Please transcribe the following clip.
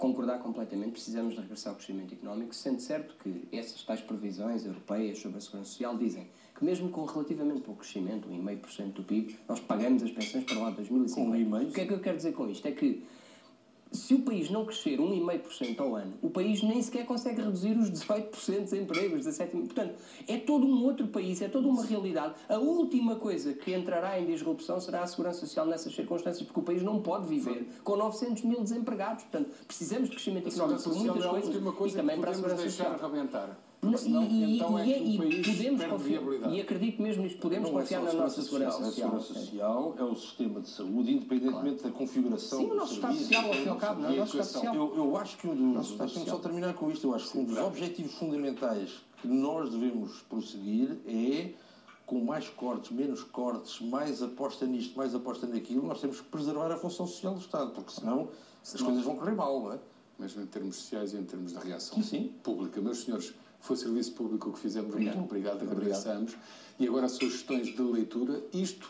concordar completamente, precisamos de regressar ao crescimento económico, sendo certo que essas tais previsões europeias sobre a segurança social dizem que mesmo com relativamente pouco crescimento, 1,5% do PIB, nós pagamos as pensões para lá de 2050. O que é que eu quero dizer com isto? É que se o país não crescer 1,5% ao ano, o país nem sequer consegue reduzir os 18% de desemprego, os 17%. Portanto, é todo um outro país, é toda uma realidade. A última coisa que entrará em disrupção será a segurança social nessas circunstâncias, porque o país não pode viver com 900 mil desempregados. Portanto, precisamos de crescimento económico por muitas coisas e também para a segurança social. E acredito mesmo nisto, podemos confiar na nossa segurança social. A segurança social é o sistema de saúde, independentemente da configuração do serviço. Sim, o nosso Estado Social, ao fim e ao cabo, não é? O nosso Estado Social. Eu acho que deixa-me só terminar com isto, eu acho que um dos objetivos fundamentais que nós devemos prosseguir é, com mais cortes, menos cortes, mais aposta nisto, mais aposta naquilo, nós temos que preservar a função social do Estado, porque senão as coisas vão correr mal, não é? Mesmo em termos sociais e em termos de reação sim. pública. Meus senhores, foi serviço público o que fizemos, muito obrigado, agradecemos. E agora sugestões de leitura, isto